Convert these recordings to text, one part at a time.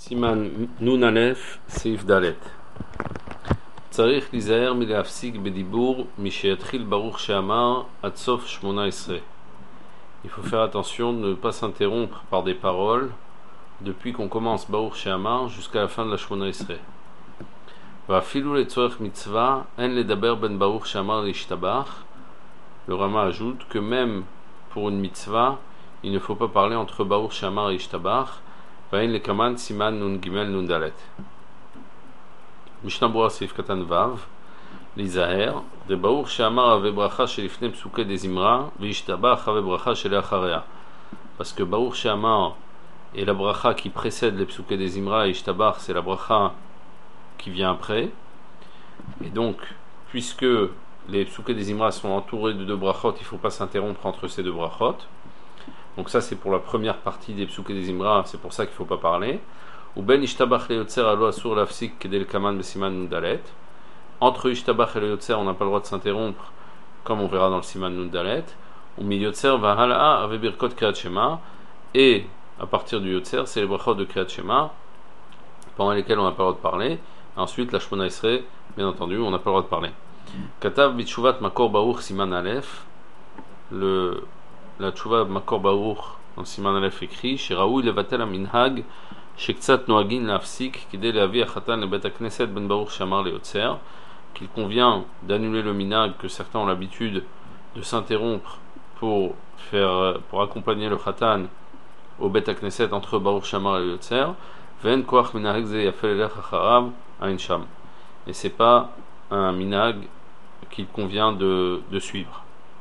סימן נ"א סעיף ד' צריך להיזהר מלהפסיק בדיבור משהתחיל ברוך שאמר עד סוף 18. Il faut faire attention de ne pas s'interrompre par des paroles depuis qu'on commence Baruch She'amar jusqu'à la fin de la Shmona Esrei. ואפילו לצורך מצווה אין לדבר בין ברוך שאמר להשתבח. Le Rama ajoute que même pour une mitzvah, il ne faut pas parler entre Baruch She'amar et Ishtabach. ואין לקמן סימן נון ג' נון ד'. משנה ברורה סעיף קטן ו' להיזהר דברוך שאמר הווה ברכה שלפני פסוקי דזמרה וישתבח הווה ברכה שלאחריה. Parce que Baruch She'amar est la bracha qui précède les psuké des Imra et Ishtabach c'est la bracha qui vient après. Et donc, puisque les psuké des Imra sont entourés de deux brachot, il ne faut pas s'interrompre entre ces deux brachot. Donc ça c'est pour la première partie des psuké des Imra, c'est pour ça qu'il ne faut pas parler. Ou ben Ishtabach le Yotzer alo asur lafsik kedel kaman besiman nundalet. Entre Ishtabach et le Yotzer, on n'a pas le droit de s'interrompre, comme on verra dans le siman nundalet. Ou mi Yotzer va hala'a ave birkot kriyat shema. Et à partir du Yotzer, c'est les brachot de kriyat shema, pendant lesquels on n'a pas le droit de parler. Ensuite, la Shmona Esrei, bien entendu, on n'a pas le droit de parler. Katav bitshuvat makor baruch siman alef. La tchouva makor baruch dans siman alef écrit shiraoui levatel aminhag shektsat noagin lafsik kidei leavi achatan le bet hakneset ben baruch shamar le yotzer, qu'il convient d'annuler le minhag que certains ont l'habitude de s'interrompre pour accompagner le khatan au bet hakneset entre baruch shamar et le yotzer. Ven koach minhag ze yafel elech acharav ain sham. Et c'est pas un minhag qu'il convient de suivre.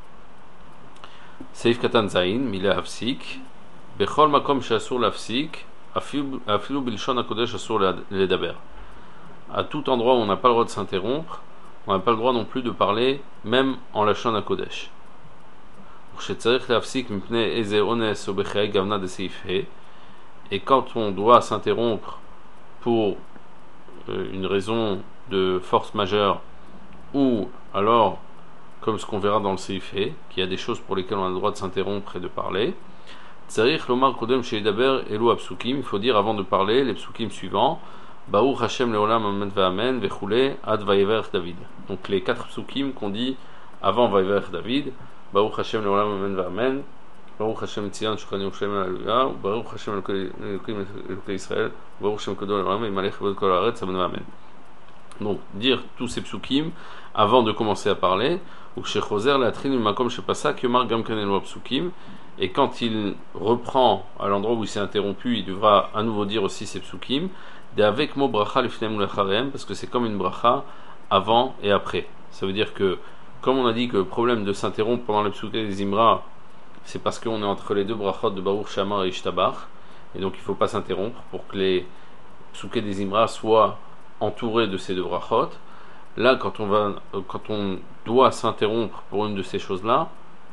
Seif katan zayin mile hafsik bechol makom she'asur lafsik afilu bilshon hakodesh asur ledaber. À tout endroit où on n'a pas le droit de s'interrompre, on n'a pas le droit non plus de parler, même en lashon hakodesh. Shetzarich lafsik mipnei eze ones o bechei gavna de seif he. Et quand on doit s'interrompre pour une raison de force majeure, ou alors comme ce qu'on verra dans le Seif He, qu'il y a des choses pour lesquelles on a le droit de s'interrompre et de parler. Tzarich lomar kodem sheidaber elu apsukim, il faut dire avant de parler les psukim suivants. Baruch Hashem leolam amen ve'amen ve'chule ad vayeverech David. Donc les 4 psukim qu'on dit avant vayeverech David. Baruch Hashem leolam amen ve'amen. Baruch Hashem tzion shulchan Yerushalayim haleluya. Baruch Hashem Elokim Elokei Israël. Baruch Hashem kodol leolam imalech vod kol haaretz amen ve'amen. Donc dire tous ces psukim avant de commencer à parler. Ou chez Choser la trine makom chez Pasak yomar gam kanelo psukim, et quand il reprend à l'endroit où il s'est interrompu, il devra à nouveau dire aussi ces psukim de avec mo bracha lifnem ulacharem, parce que c'est comme une bracha avant et après. Ça veut dire que comme on a dit que le problème de s'interrompre pendant les psuké des Imra, c'est parce qu'on est entre les deux brachot de Baruch She'amar et Ishtabach, et donc il ne faut pas s'interrompre pour que les psuké des Imra soient entourés de ces deux brachot. Là, quand on doit s'interrompre pour une de ces choses-là,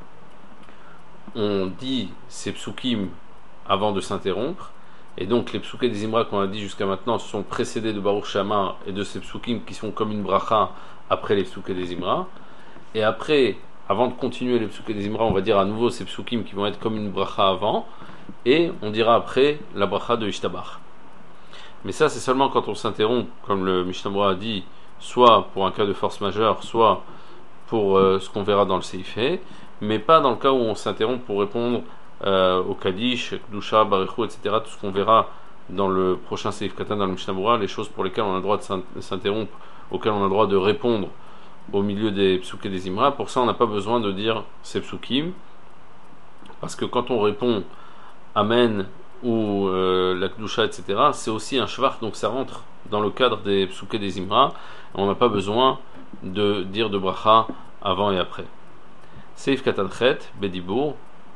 on dit ces psukim avant de s'interrompre, et donc les psukim des Imra qu'on a dit jusqu'à maintenant sont précédés de Baruch She'amar et de ces psukim qui sont comme une bracha après les psukim des Imra. Et après, avant de continuer les psukim des Imra, on va dire à nouveau ces psukim qui vont être comme une bracha avant, et on dira après la bracha de Ishtabach. Mais ça, c'est seulement quand on s'interrompt, comme le Mishnah Berurah a dit, soit pour un cas de force majeure, soit pour ce qu'on verra dans le Seif He, mais pas dans le cas où on s'interrompt pour répondre au Kaddish, Kedusha, Barichou, etc., tout ce qu'on verra dans le prochain Seif Katan dans le Mishnah Berurah, les choses pour lesquelles on a le droit de s'interrompre, auxquelles on a le droit de répondre au milieu des psuké des Imra. Pour ça, on n'a pas besoin de dire ces psukim, parce que quand on répond Amen ou la Kedusha, etc., c'est aussi un shvach, donc ça rentre dans le cadre des psuké des Imra. On n'a pas besoin de dire de bracha avant et après. Seif katan chet bedibur.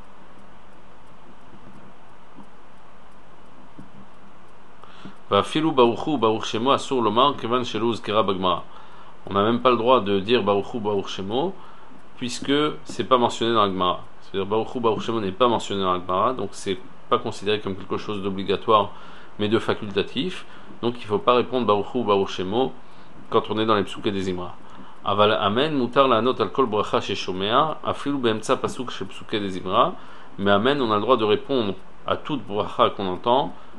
Va filu baruchu baruch shemo asur lomar kevan shelo uzkera bagmara. On n'a même pas le droit de dire baruchu baruch shemo puisque c'est pas mentionné dans la Gemara. C'est-à-dire baruchu baruch shemo n'est pas mentionné dans la Gemara, donc c'est pas considéré comme quelque chose d'obligatoire mais de facultatif. Donc il ne faut pas répondre baruchu baruch shemo quand on est dans les psuké des Imra. Aval amen mutar la note al kol bracha chez shomea afilu beemtsa pasuk chez psuké des Imra. Mais amen, on a le droit de répondre à toute bracha qu'on entend,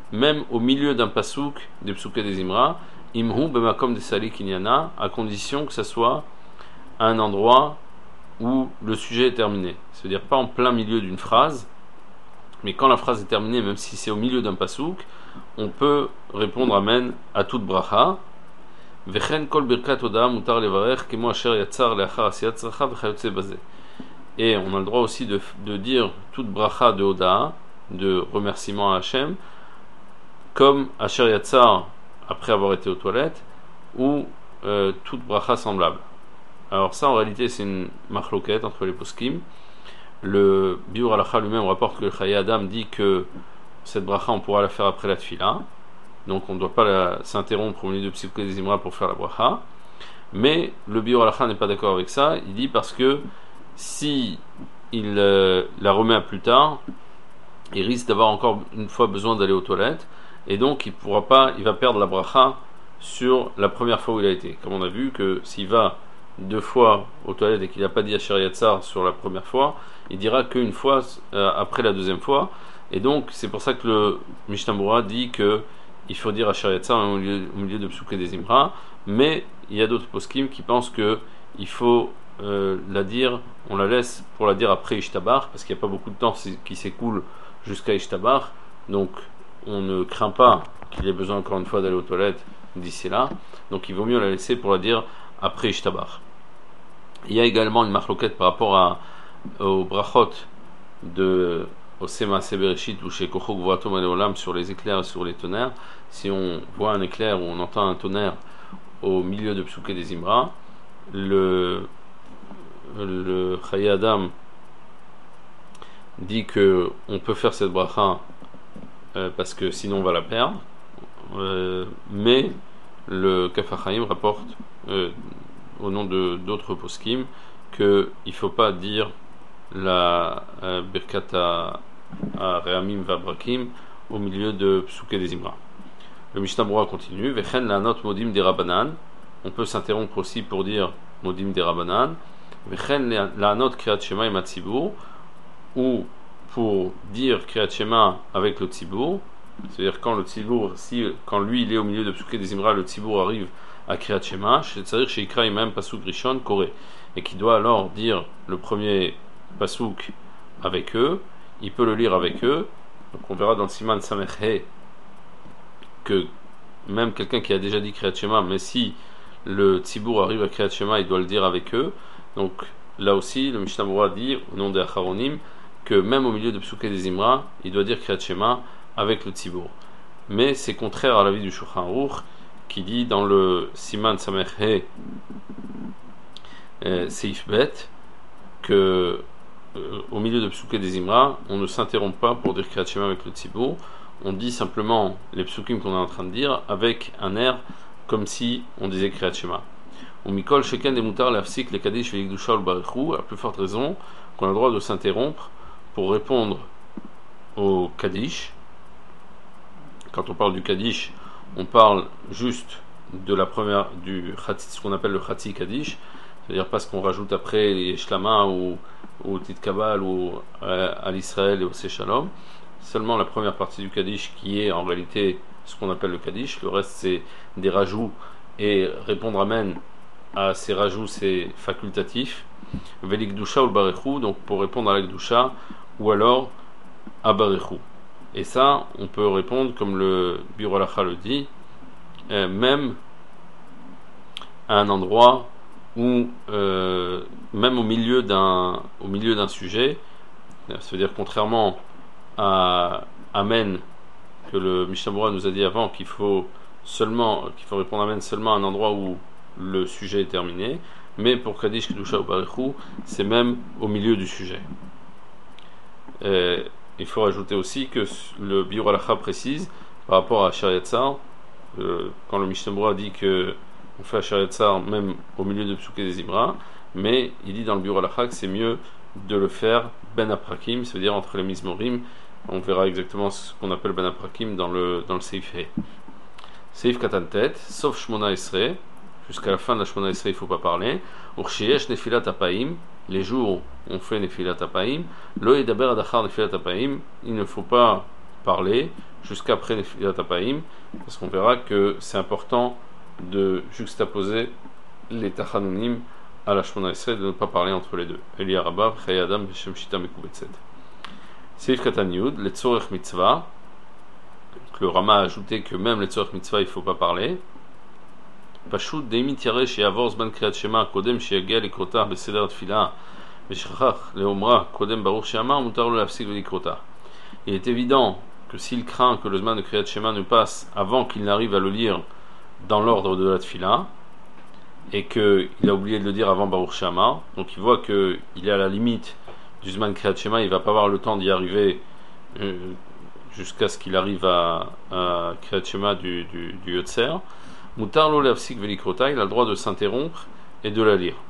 même au milieu d'un pasouk des psuké des Imra, imhu bemakom de sali kinyana, à condition que ça soit à un endroit où le sujet est terminé. C'est-à-dire pas en plein milieu d'une phrase, mais quand la phrase est terminée, même si c'est au milieu d'un pasouk, on peut répondre amen à toute bracha. Vechen kol birkat oda mutar levarech kemo asher yatzar leachar asiyat tzracha v'chayotze bazeh. Et on a le droit aussi de dire toute bracha de Oda, de remerciement à Hachem, comme Asher Yatzar, après avoir été aux toilettes, ou toute bracha semblable. Alors ça, en réalité, c'est une machloket entre les poskim. Le Biur Halacha lui-même rapporte que le Chayei Adam dit que cette bracha, on pourra la faire après la tfila, donc on ne doit pas s'interrompre au milieu de Psikouké des Imra pour faire la bracha. Mais le Biur Halacha n'est pas d'accord avec ça. Il dit parce que si il la remet à plus tard, il risque d'avoir encore une fois besoin d'aller aux toilettes, et donc il va perdre la bracha sur la première fois où il a été. Comme on a vu que s'il va 2 fois aux toilettes et qu'il n'a pas dit Asher Yatzar sur la première fois, il dira qu'une fois après la deuxième fois, et donc c'est pour ça que le Mishnah Berurah dit que il faut dire Asher Yatzar au milieu de Psuké des Imra, mais il y a d'autres poskim qui pensent que il faut la dire, on la laisse pour la dire après Ishtabar, parce qu'il n'y a pas beaucoup de temps qui s'écoule jusqu'à Ishtabar, donc on ne craint pas qu'il ait besoin encore une fois d'aller aux toilettes d'ici là, donc il vaut mieux la laisser pour la dire après Ishtabar. Il y a également une marloquette par rapport au brachot de Osema Sebereshit ou chez Kochok Voatom Aleolam sur les éclairs et sur les tonnerres. Si on voit un éclair ou on entend un tonnerre au milieu de Psuké des Imra, le Chayei Adam dit que on peut faire cette bracha parce que sinon on va la perdre, mais le Kaf HaChaim rapporte au nom d'autres poskim qu'il ne faut pas dire la Birkat à Rehamim Vabrakim au milieu de Psuké des Imra. Le Mishnah Berurah continue. Vechen la note modim des Rabanan. On peut s'interrompre aussi pour dire modim des Rabanan. Vechen la note Kriyat Shema et Matzibur, ou pour dire Kriyat Shema avec le Tzibour, c'est-à-dire quand le Tzibour, quand lui il est au milieu de Psuké des Imra, le Tzibour arrive à Kriyat Shema, c'est-à-dire chez Ikra même Pasuk Rishon Koré, et qui doit alors dire le premier Pasuk avec eux, il peut le lire avec eux. Donc on verra dans le Siman Samech He que même quelqu'un qui a déjà dit Kriyat Shema, mais si le Tzibour arrive à Kriyat Shema, il doit le dire avec eux. Donc là aussi, le Mishnah Berurah dit, au nom des Acharonim, que même au milieu de Psuké des Imra, il doit dire Kriyat Shema avec le Tzibour. Mais c'est contraire à l'avis du Shulchan Aruch, qui dit dans le Siman Samech He Seif Bet, que au milieu de Psuké des Imra, on ne s'interrompt pas pour dire Kriyat Shema avec le Tzibour. On dit simplement les psukim qu'on est en train de dire avec un air comme si on disait Kriyat Shema. Ou Mikol Sheken des Moutar l'Afsik les Kaddish Velikdusha ou Barichou, à plus forte raison qu'on a le droit de s'interrompre pour répondre au Kaddish. Quand on parle du Kaddish, on parle juste de la première, ce qu'on appelle le Chatzi Kaddish, c'est-à-dire pas ce qu'on rajoute après les Shlama ou Tit Kabal ou à l'Israël et au Shalom. Seulement la première partie du Kaddish qui est en réalité ce qu'on appelle le Kaddish, le reste c'est des rajouts, et répondre Amen à ces rajouts c'est facultatif. Velikdusha ou Barechou, donc pour répondre à la Kdusha, ou alors à Barechou. Et ça, on peut répondre comme le Biur Halacha le dit, même à un endroit où, même au milieu d'un sujet, c'est-à-dire contrairement à Amen que le Mishnah Berurah nous a dit avant qu'il faut répondre Amen seulement à un endroit où le sujet est terminé, mais pour Kaddish, Kedusha ou Barichou, c'est même au milieu du sujet. Il faut rajouter aussi que le Biur Halacha précise par rapport à Asher Yatzar, quand le Mishnah Berurah dit que on fait Asher Yatzar même au milieu de Psuké des Imra, mais il dit dans le Biur Halacha que c'est mieux de le faire Ben Aprakim, c'est-à-dire entre les Mizmorim. On verra exactement ce qu'on appelle Ben Aprakim dans le Seif He. Seif Katantet, sauf Shmona Esrei, jusqu'à la fin de la Shmona Esrei, il ne faut pas parler. Urshiyesh Nefilat Apaim, les jours où on fait Nefilat Apaim, Lo Yedaber Adachar Nefilat Apaim, il ne faut pas parler jusqu'après les Filat Apaim, parce qu'on verra que c'est important de juxtaposer les Tachanonim à la Shmona Esrei, de ne pas parler entre les deux. Eli Araba, Chayei Adam, Beshem Shita Mekubetset. Seif Katan Yud, les Tzorech Mitzvah. Le Rama a ajouté que même les Tzorech Mitzvah, il ne faut pas parler. Pashut Deimit Yareh She'avor Zman Kriyat Shema Kodem She'yagia Likrota Beseder Tfila Veshachach Leomra Kodem Baruch She'amar Mutar Lo Lafsik Velikrota. Il est évident que s'il craint que le Zman de Kriyat Shema ne passe avant qu'il n'arrive à le lire dans l'ordre de la Tfila, et qu'il a oublié de le dire avant Baruch She'amar, donc il voit qu'il est à la limite du Zman Kriyat Shema, il ne va pas avoir le temps d'y arriver jusqu'à ce qu'il arrive à Kriyat Shema du Yotzer. Mutar lo leafsik velikrota, il a le droit de s'interrompre et de la lire.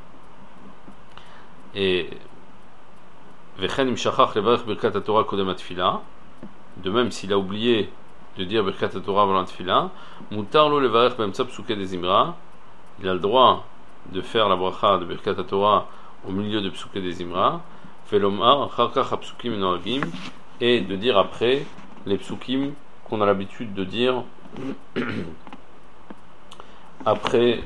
Et Vechen im shachach levarech birkat haTorah kodem hatfila, de même s'il a oublié de dire birkat haTorah avant la tfila, mutar lo levarech be'emtza psuke des Imra, il a le droit de faire la bracha de birkat haTorah au milieu de psuke des Imra, velomar achar kach hapsukim noagim, et de dire après les psukim qu'on a l'habitude de dire après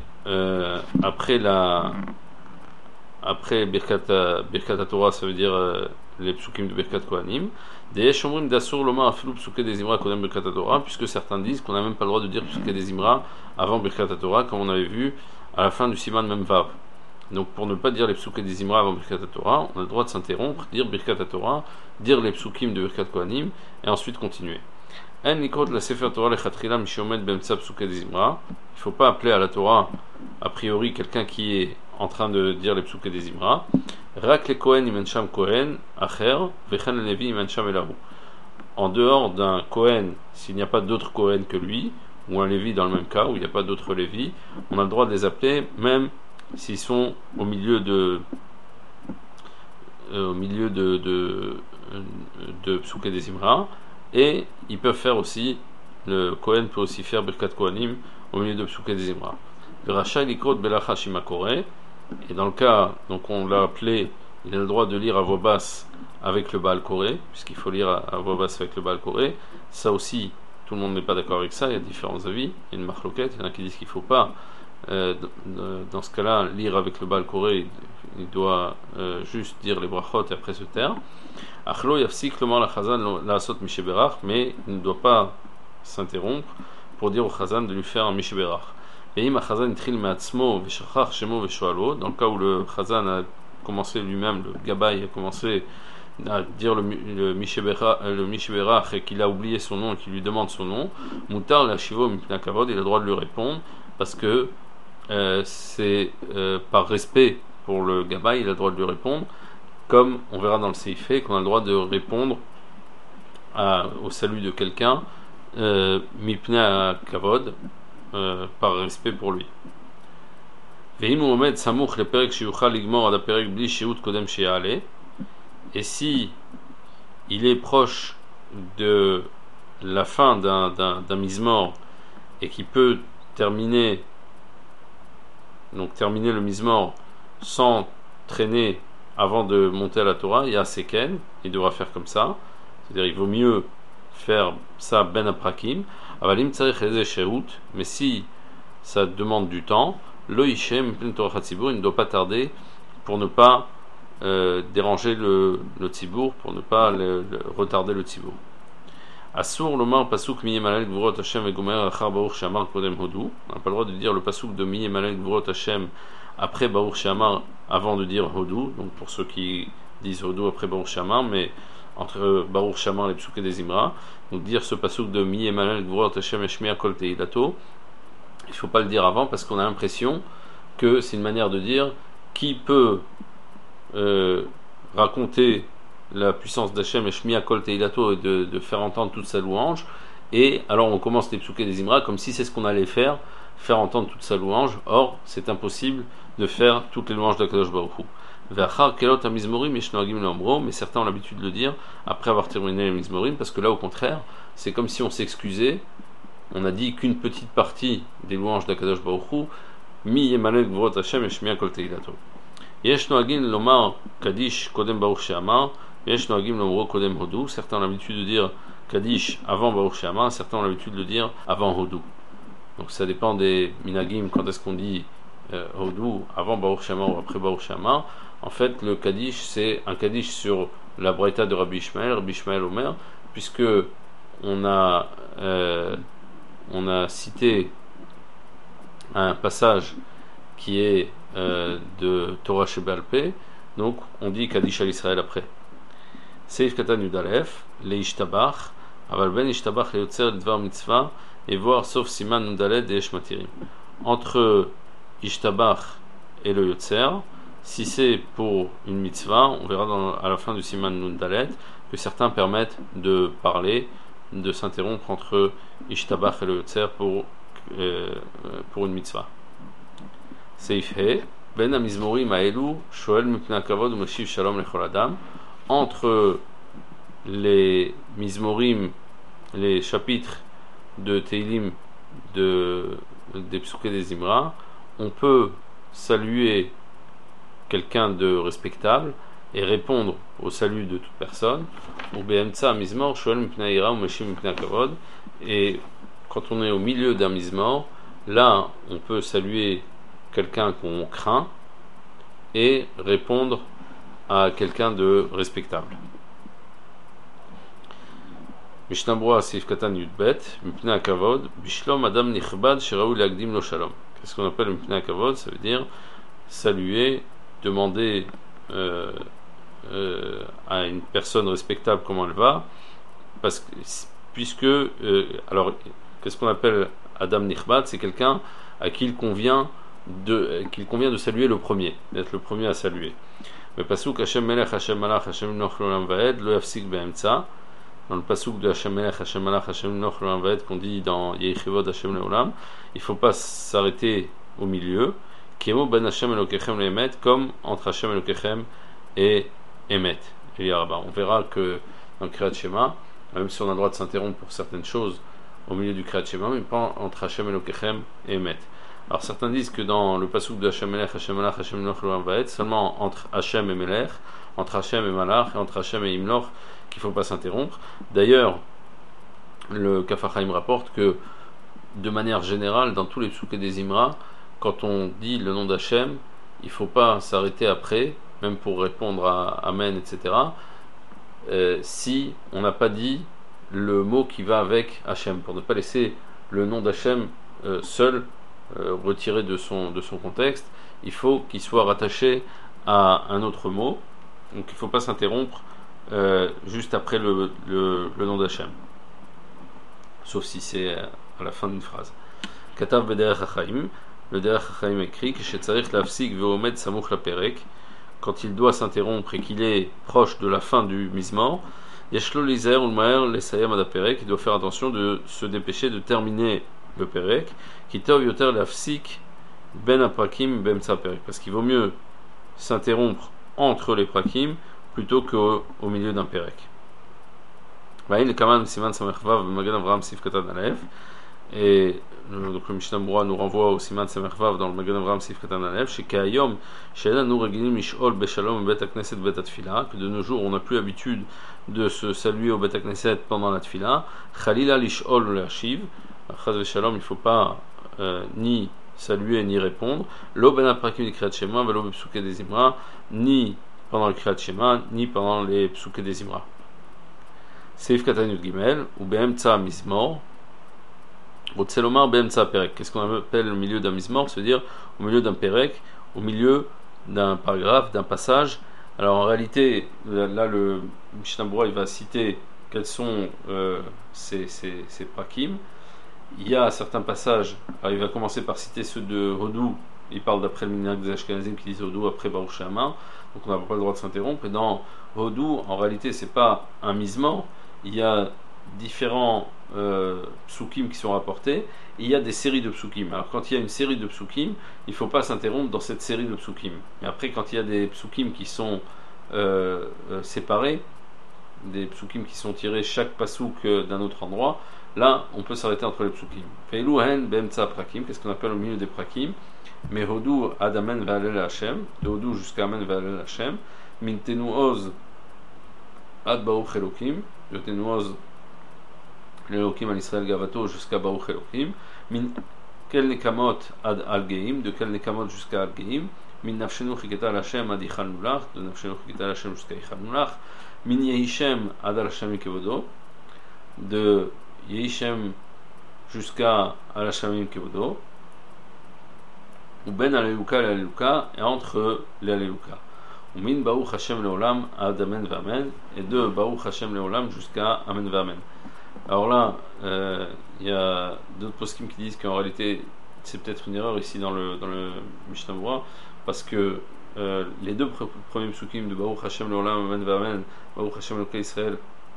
Birkat HaTorah, ça veut dire les psukim de Birkat Kohanim. Des Shomrim d'Asur Loma Afilou Psuke des Imra Kodem Birkat HaTorah, puisque certains disent qu'on n'a même pas le droit de dire Psuke des Imra avant Birkat HaTorah, comme on avait vu à la fin du Siman Memvav. Donc pour ne pas dire les psuke des Imra avant Birkat HaTorah, on a le droit de s'interrompre, dire Birkat HaTorah, dire les psukim de Birkat Kohanim, et ensuite continuer. Il ne faut pas appeler à la Torah a priori quelqu'un qui est en train de dire les psuke des Imra. En dehors d'un Kohen, s'il n'y a pas d'autre Kohen que lui, ou un Lévi dans le même cas, où il n'y a pas d'autres Lévi, on a le droit de les appeler même s'ils sont au milieu de psuke des Imra. Et ils peuvent faire aussi, le Kohen peut aussi faire Birkat Kohanim au milieu de Psuke des Imra. Le Racha Likrot Belacha Shimakore, et dans le cas, donc on l'a appelé, il a le droit de lire à voix basse avec le Baal Koré, puisqu'il faut lire à voix basse avec le Baal Koré. Ça aussi, tout le monde n'est pas d'accord avec ça, il y a différents avis, il y a une marloquette, il y en a qui disent qu'il ne faut pas, dans ce cas-là, lire avec le Baal Koré, il doit juste dire les brachot et après se taire. Achlo yafsik lomar la chazan la asot misheberach, mais il ne doit pas s'interrompre pour dire au chazan de lui faire un misheberach. Veim achazan itril me'atzmo veshachach shemo veshoalo, dans le cas où le chazan a commencé lui-même, le gabay a commencé à dire le misheberach et qu'il a oublié son nom et qu'il lui demande son nom, mutar la shivo mipna kavod, il a le droit de lui répondre parce que c'est par respect pour le gabay, il a le droit de lui répondre, comme on verra dans le Seifé qu'on a le droit de répondre au salut de quelqu'un mipna kavod, par respect pour lui. Et si il est proche de la fin d'un mizmor et qui peut terminer le mizmor sans traîner avant de monter à la Torah, il y a seken, il devra faire comme ça, c'est-à-dire il vaut mieux faire ça ben aprakim, avalim tzarich leze sheut, mais si ça demande du temps, lo ishem plen torah tzibur, il ne doit pas tarder pour ne pas déranger le tzibour, pour ne pas retarder le tzibour. Asur lomar pasuk mi yemalel gvurot Hashem vegomer achar baruch she'amar kodem hodu, on n'a pas le droit de dire le pasuk de mi yemalel gvurot Hashem après Baruch She'amar, avant de dire Hodou, donc pour ceux qui disent Hodou après Baruch She'amar, mais entre Baruch She'amar et les psuke des Imra, donc dire ce pasuk de Mi Emanel Gvurot Hashem Eshmi Akol Teilato, il ne faut pas le dire avant parce qu'on a l'impression que c'est une manière de dire qui peut raconter la puissance d'Hashem Eshmi Akol Teilato et de faire entendre toute sa louange, et alors on commence les psuke des Imra comme si c'est ce qu'on allait faire entendre toute sa louange. Or c'est impossible de faire toutes les louanges d'Akadosh Baruch Hu. Mais certains ont l'habitude de le dire après avoir terminé les mizmorim, parce que là au contraire c'est comme si on s'excusait, on a dit qu'une petite partie des louanges d'Akadosh Baruch Hu, mi yemalel gvurot Hashem eshmiya kol teilato. Yesh noagim lomar kadish kodem baruch she'amar, yesh noagim lomro kodem hodu. Certains ont l'habitude de dire Kaddish avant Baruch She'amar, certains ont l'habitude de le dire avant Hodou. Donc ça dépend des minagim, quand est-ce qu'on dit Hodou, avant Baruch She'amar ou après Baruch She'amar. En fait, le Kaddish, c'est un Kaddish sur la Braïta de Rabbi Ishmael Omer, puisque on a cité un passage qui est de Torah Sheba'al Peh, donc on dit Kaddish al Israël après. Seif Katan Yudalef, le Ishtabach, Aval Ben Ishtabach le Yotzer Dvar Mitzvah, et voir sauf Siman Nundalet et Yesh Matirim. Entre Ishtabach et le Yotzer, si c'est pour une mitzvah, on verra à la fin du Siman Nundalet que certains permettent de parler, de s'interrompre entre Ishtabach et le Yotzer pour une mitzvah. Seif He, Ben Amizmorim Aelu, Shoel Mipnei Hakavod Umeshiv Shalom Lechol Adam. Entre les Mizmorim, les chapitres de Teilim des Psukei des Zimra, on peut saluer quelqu'un de respectable et répondre au salut de toute personne. Ou Be'emtsa Mizmor, Shoel Mipnei Ira Umeshiv Mipnei Hakavod. Et quand on est au milieu d'un Mizmor, là on peut saluer quelqu'un qu'on craint et répondre à quelqu'un de respectable. Mishnah Berurah Seif Katan Yudbet, Mipnei Hakavod, Bishlom Adam Nichbad Sheraou Leakdim Lo Shalom. Qu'est-ce qu'on appelle Mipnei Hakavod? Ça veut dire saluer, demander à une personne respectable comment elle va, puisque alors qu'est-ce qu'on appelle Adam Nichbad? C'est quelqu'un à qui il convient de saluer le premier, d'être le premier à saluer. Le pasuk Hashem Melech Hashem Malach Hashem Noch L'Olam Vaed Lo Yafsik Be'emtsa, dans le pasuk de Hashem Melech Hashem Malach Hashem Noch L'Olam Vaed qu'on dit dans Yechivod Hashem Le'olam, il ne faut pas s'arrêter au milieu. Kemo ben Hashem Elokechem le'emet, comme entre Hashem Elokechem et Emet. On verra que dans le Kriyat Shema, même si on a le droit de s'interrompre pour certaines choses au milieu du Kriyat Shema, mais pas entre Hashem Elokechem et Emet. Alors certains disent que dans le pasuk de Hashem Melech, Hashem Malach, Hashem Imloch L'Olam Vaed, seulement entre Hashem et Melech, entre Hashem et Malach, et entre Hashem et Imloch, qu'il ne faut pas s'interrompre. D'ailleurs, le Kaf HaChaim rapporte que, de manière générale, dans tous les psukei des Imra, quand on dit le nom d'Hachem, il ne faut pas s'arrêter après, même pour répondre à Amen, etc., si on n'a pas dit le mot qui va avec Hachem, pour ne pas laisser le nom d'Hachem seul, retiré de son contexte. Il faut qu'il soit rattaché à un autre mot, donc il ne faut pas s'interrompre juste après le nom d'Hachem, sauf si c'est à la fin d'une phrase. Katav Bederech HaChaim, le Derech HaChaim écrit que Shetzarich Lafsik Ve'omed Samuch Laperek, quand il doit s'interrompre et qu'il est proche de la fin du Mizmor, Yeshlo Lizer Ulmaer Lesayam Adaperek, il doit faire attention de se dépêcher de terminer le Perek, Kitov Yoter Lafsik Ben Aprakim Bemtsa Perek, parce qu'il vaut mieux s'interrompre entre les Prakim plutôt qu'au milieu d'un Perek. Vaïn Kaman Siman Samervav Magen Avram Sif Katan Alef, et donc le Mishnah Berurah nous renvoie au Siman Samervav dans le Magen Avram Sif Katan Alef, chez Kayom She'ena nous reginim Mishol Beshalom Bet HaKnesset Bet HaTfila, que de nos jours on n'a plus l'habitude de se saluer au Bet HaKnesset pendant la Tfila, Chalila Lishol ou L'Archiv, Chaz Veshalom, il ne faut pas ni saluer ni répondre, Lo Ben Aprakim du Kriyat Shema, Velo Be Psukei des Zimra, ni pendant le Kriyat Shema, ni pendant les Psukei des Zimra. Seif Katan Yud Gimel, ou Be'emtsa Mizmor, Otselomar Be'emtsa Perek. Qu'est-ce qu'on appelle le milieu d'un Mizmor? C'est-à-dire au milieu d'un Perek, au milieu d'un paragraphe, d'un passage. Alors en réalité, là le Mishnah Berurah il va citer quels sont ces prakim. Il y a certains passages, alors il va commencer par citer ceux de Hodou, il parle d'après le minhag des Ashkenazim qui disent Hodou après Baruch She'amar, donc on n'a pas le droit de s'interrompre. Et dans Hodou, en réalité, c'est pas un Mizmor, il y a différents psukim qui sont rapportés, et il y a des séries de psukim. Alors quand il y a une série de psukim, il ne faut pas s'interrompre dans cette série de psukim. Mais après, quand il y a des psukim qui sont séparés, des psukim qui sont tirés chaque pasouk d'un autre endroit, là on peut s'arrêter entre les psukim. Feiluhen be'emtsa prakim, qu'est-ce qu'on appelle au milieu des prakim? Mais Hodou ad amen ve'alel Hashem, de Hodou jusqu'à amen ve'alel Hashem, min tenuoz ad baruch Elokim, de tenuoz l'Elohim al Israël Gavato jusqu'à Baruch Elohim, min kel nekamot ad al-geim, de kel nekamot jusqu'à al-geim, min nafshenu chiketa al-Hashem ad Ichal Nulach, de nafshenu chiketa al-Hashem jusqu'à Ichal Nulach, min Yehishem ad al-Hashem Kevodo, de Yehishem jusqu'à al-Hashem Kevodo, ou ben al-Eluka l'Eluka, et entre l'Eluka. Ou min Baruch Hashem Leolam ad Amen Vamen, et de Baruch Hashem Leolam jusqu'à Amen Vamen. Alors là, il y a d'autres poskim qui disent qu'en réalité, c'est peut-être une erreur ici dans le Mishnah Berurah, parce que les deux premiers psukim de Baruch Hashem Leolam Amen Vamen, Baruch Hashem Elokai Israël,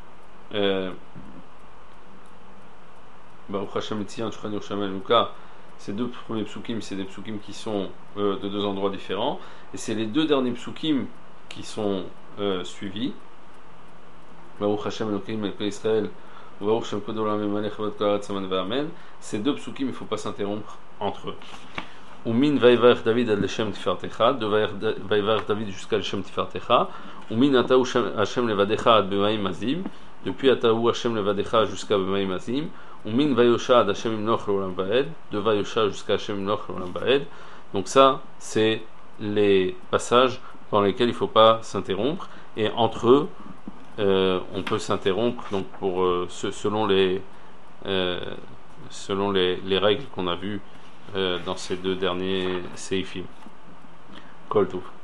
Baruch Hashem Etzion Shulchan Yerushalayim Eluka, ces deux premiers psukim, c'est des psukim qui sont de deux endroits différents, et c'est les deux derniers psukim qui sont suivis. Baruch Hashem Elokai Israël, Baruch Hashem Kod Olam Emalech Vod Kol Haaretz Amen V'Amen. Ces deux psukim, il ne faut pas s'interrompre entre eux. Umin Vayivarech David ad Leshem Tifartecha, de Vayivarech David jusqu'à Leshem Tifartecha. Umin Atahu Hashem Levadecha ad Bemaim Azim, depuis Atahu Hashem Levadecha jusqu'à Bemaim Azim. Umin Vayosha ad Hashem Imnoch Leolam Vaed, de Vayosha jusqu'à Hashem Imnoch Leolam Vaed. Donc ça, c'est les passages dans lesquels il ne faut pas s'interrompre, et entre eux, on peut s'interrompre donc pour selon les règles qu'on a vues dans ces deux derniers seifim. Kol Tov.